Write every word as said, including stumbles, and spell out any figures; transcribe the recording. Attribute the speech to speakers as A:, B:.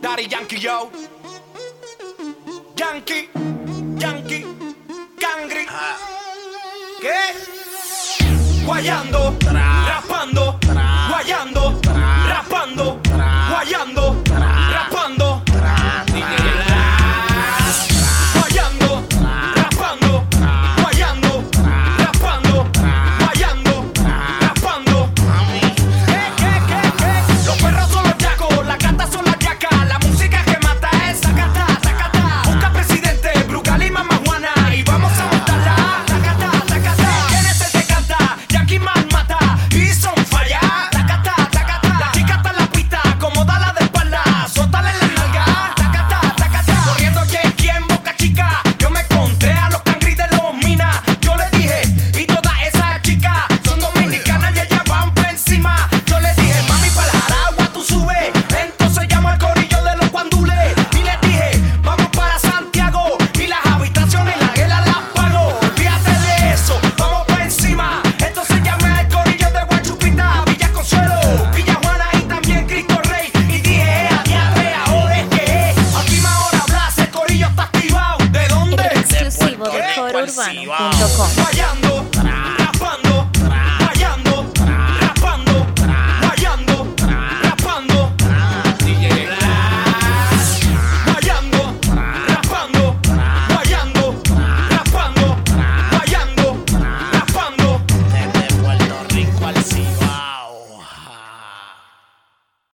A: Daddy Yankee, yo. Yankee, Yankee, Cangri. ¿Qué? Guayando, rapando, guayando, rapando, guayando, rapando. Guayando, rapando, guayando, rapando, guayando, rapando. ¿Qué, qué, qué, qué? Los perros son los yacos, las gatas son las yacas. La música que mata es sacata, sacata. Busca presidente, Brugal y Mama Juana y vamos a montarla. Sacata, sacata. ¿Quién es el que canta? Yankee Man mata y son falla. Sacata, sacata. La chica está en la pista, como dala de espalda. Suéltale la nalga. Sacata, sacata. Corriendo Yankee en Boca Chica. Yo me encontré a los cangri de los minas. Yo les dije, y todas esas chicas son dominicanas y ellas van por encima. Yo les dije, mami, para el agua tú subes. Entonces llamo al corillo de los guandules y les dije, vamos para Santiago y las habitaciones la guela las pago. Fíjate de eso, vamos por encima. Entonces llamé al corillo de Guachupita, Villa Consuelo, Villa Juana y también Cristo Rey. Y dije, a diatre, ahora es que es. A última hora hablas, el corillo está activado. ¿De dónde?
B: Exclusivo de coro urbano punto com.
A: Guayando,